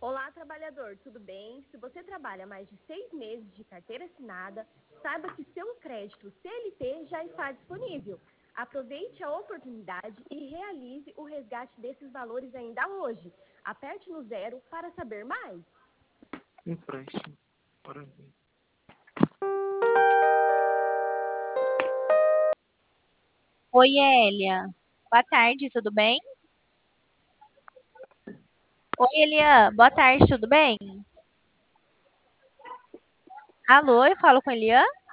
Olá, trabalhador, tudo bem? Se você trabalha mais de 6 meses de carteira assinada, saiba que seu crédito CLT já está disponível. Aproveite a oportunidade e realize o resgate desses valores ainda hoje. Aperte no zero para saber mais. Empréstimo. Bora ver. Oi, Elia. Boa tarde, tudo bem? Oi, Elian. Boa tarde, tudo bem? Alô, eu falo com Elian?